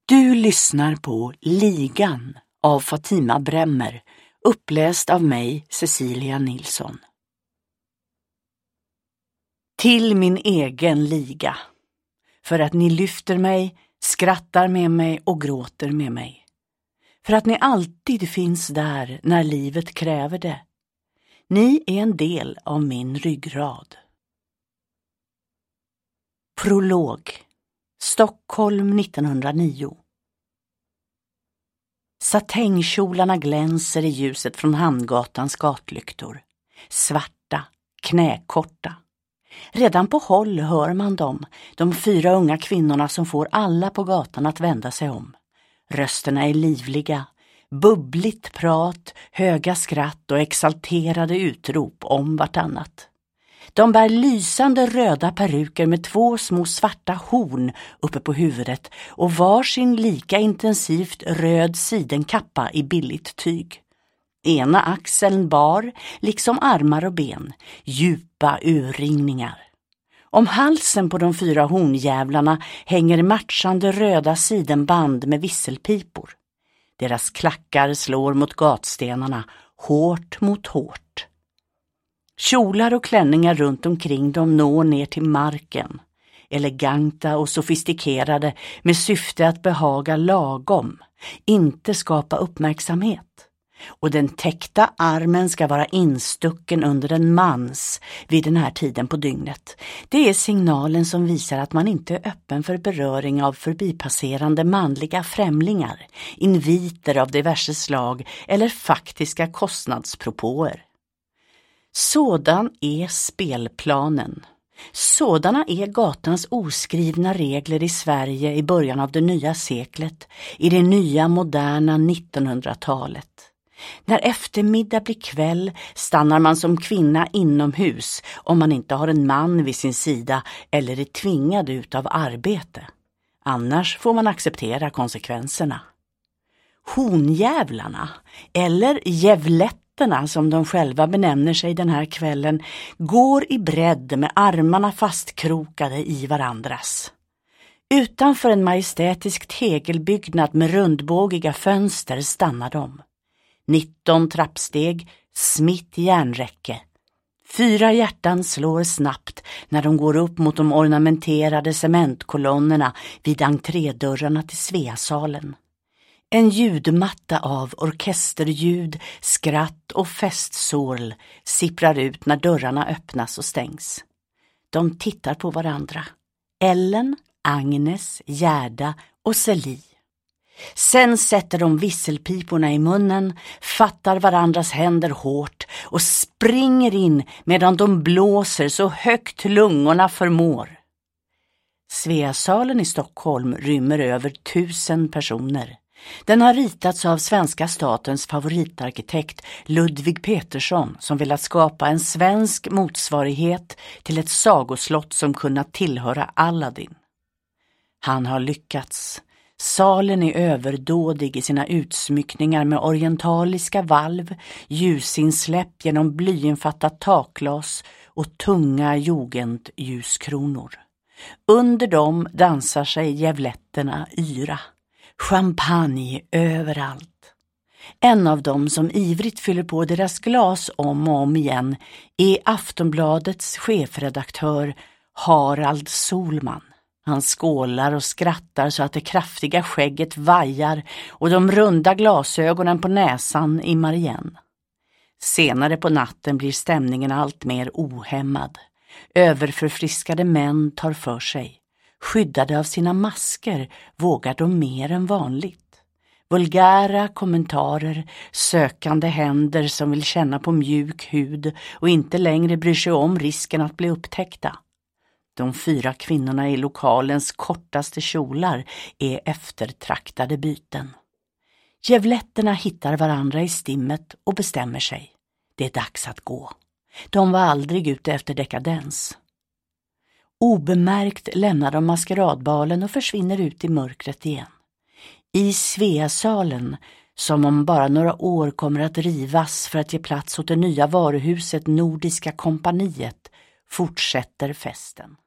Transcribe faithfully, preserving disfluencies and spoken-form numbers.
Du lyssnar på Ligan av Fatima Bremmer, uppläst av mig, Cecilia Nilsson. Till min egen liga, för att ni lyfter mig, skrattar med mig och gråter med mig. För att ni alltid finns där när livet kräver det. Ni är en del av min ryggrad. Prolog. Stockholm nittonhundranio. Satängkjolarna glänser i ljuset från Hamngatans gatlyktor. Svarta, knäkorta. Redan på håll hör man dem, de fyra unga kvinnorna som får alla på gatan att vända sig om. Rösterna är livliga, bubbligt prat, höga skratt och exalterade utrop om vartannat. De bär lysande röda peruker med två små svarta horn uppe på huvudet och varsin lika intensivt röd sidenkappa i billigt tyg. Ena axeln bar, liksom armar och ben, djupa urringningar. Om halsen på de fyra hornjävlarna hänger matchande röda sidenband med visselpipor. Deras klackar slår mot gatstenarna, hårt mot hårt. Kjolar och klänningar runt omkring dem når ner till marken. Eleganta och sofistikerade med syfte att behaga lagom, inte skapa uppmärksamhet. Och den täckta armen ska vara instucken under en mans vid den här tiden på dygnet. Det är signalen som visar att man inte är öppen för beröring av förbipasserande manliga främlingar, inviter av diverse slag eller faktiska kostnadspropåer. Sådan är spelplanen. Sådana är gatans oskrivna regler i Sverige i början av det nya seklet, i det nya moderna nittonhundratalet. När eftermiddag blir kväll stannar man som kvinna inomhus om man inte har en man vid sin sida eller är tvingad ut av arbete. Annars får man acceptera konsekvenserna. Honjävlarna, eller jävletterna som de själva benämner sig den här kvällen, går i bredd med armarna fastkrokade i varandras. Utanför en majestätisk tegelbyggnad med rundbågiga fönster stannar de. nitton trappsteg, smitt järnräcke. Fyra hjärtan slår snabbt när de går upp mot de ornamenterade cementkolonnerna vid entrédörrarna till Sveasalen. En ljudmatta av orkesterljud, skratt och festsorl sipprar ut när dörrarna öppnas och stängs. De tittar på varandra. Ellen, Agnes, Gerda och Celie. Sen sätter de visselpiporna i munnen, fattar varandras händer hårt och springer in medan de blåser så högt lungorna förmår. Sveasalen i Stockholm rymmer över tusen personer. Den har ritats av svenska statens favoritarkitekt Ludvig Petersson som velat skapa en svensk motsvarighet till ett sagoslott som kunnat tillhöra Aladdin. Han har lyckats. Salen är överdådig i sina utsmyckningar med orientaliska valv, ljusinsläpp genom blyinfattat takglas och tunga jugendljuskronor. Under dem dansar sig jävletterna yra. Champagne överallt. En av dem som ivrigt fyller på deras glas om och om igen är Aftonbladets chefredaktör Harald Solman. Han skålar och skrattar så att det kraftiga skägget vajar och de runda glasögonen på näsan immar igen. Senare på natten blir stämningen allt mer ohämmad. Överförfriskade män tar för sig. Skyddade av sina masker vågar de mer än vanligt. Vulgära kommentarer, sökande händer som vill känna på mjuk hud och inte längre bryr sig om risken att bli upptäckta. De fyra kvinnorna i lokalens kortaste kjolar är eftertraktade byten. Jävletterna hittar varandra i stimmet och bestämmer sig. Det är dags att gå. De var aldrig ute efter dekadens. Obemärkt lämnar de maskeradbalen och försvinner ut i mörkret igen. I Sveasalen, som om bara några år kommer att rivas för att ge plats åt det nya varuhuset Nordiska kompaniet, fortsätter festen.